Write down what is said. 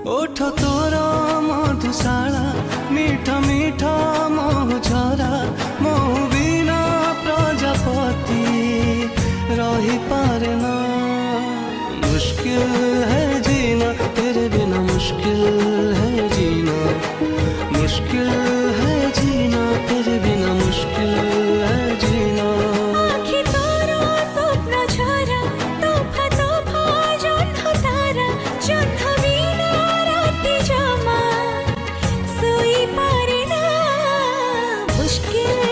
ओठ तोरा मधुशाला मीठा मीठा मोह झरा मोह बिना प्रजापति रही पारे ना। मुश्किल है जीना तेरे बिना, मुश्किल है जीना, मुश्किल है जीना तेरे बिना, मुश्किल है जीना। मुश्किल